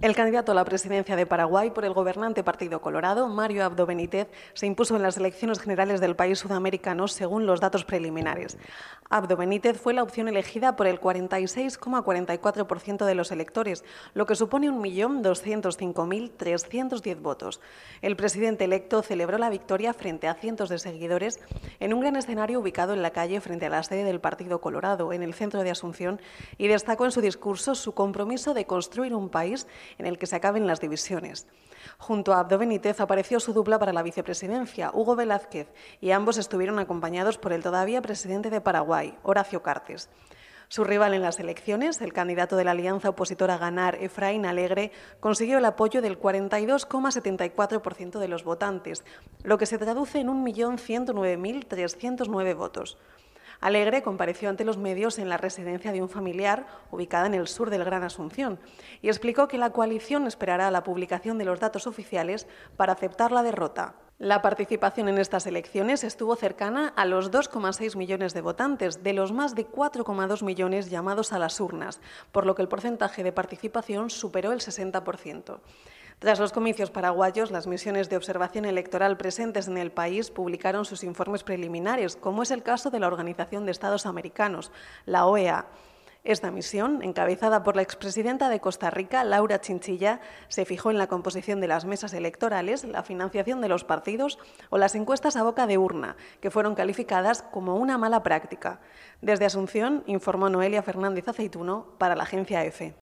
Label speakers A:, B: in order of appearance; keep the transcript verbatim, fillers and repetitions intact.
A: El candidato a la presidencia de Paraguay por el gobernante Partido Colorado, Mario Abdo Benítez, se impuso en las elecciones generales del país sudamericano según los datos preliminares. Abdo Benítez fue la opción elegida por el cuarenta y seis coma cuarenta y cuatro por ciento de los electores, lo que supone un millón doscientos cinco mil trescientos diez votos. El presidente electo celebró la victoria frente a cientos de seguidores en un gran escenario ubicado en la calle frente a la sede del Partido Colorado, en el centro de Asunción, y destacó en su discurso su compromiso de construir un país en el que se acaben las divisiones. Junto a Abdo Benítez apareció su dupla para la vicepresidencia, Hugo Velázquez, y ambos estuvieron acompañados por el todavía presidente de Paraguay, Horacio Cartes. Su rival en las elecciones, el candidato de la alianza opositora Ganar, Efraín Alegre, consiguió el apoyo del cuarenta y dos coma setenta y cuatro por ciento de los votantes, lo que se traduce en un millón ciento nueve mil trescientos nueve votos. Alegre compareció ante los medios en la residencia de un familiar ubicada en el sur del Gran Asunción y explicó que la coalición esperará a la publicación de los datos oficiales para aceptar la derrota. La participación en estas elecciones estuvo cercana a los dos coma seis millones de votantes, de los más de cuatro coma dos millones llamados a las urnas, por lo que el porcentaje de participación superó el sesenta por ciento. Tras los comicios paraguayos, las misiones de observación electoral presentes en el país publicaron sus informes preliminares, como es el caso de la Organización de Estados Americanos, la O E A. Esta misión, encabezada por la expresidenta de Costa Rica, Laura Chinchilla, se fijó en la composición de las mesas electorales, la financiación de los partidos o las encuestas a boca de urna, que fueron calificadas como una mala práctica. Desde Asunción, informó Noelia Fernández Aceituno para la agencia EFE.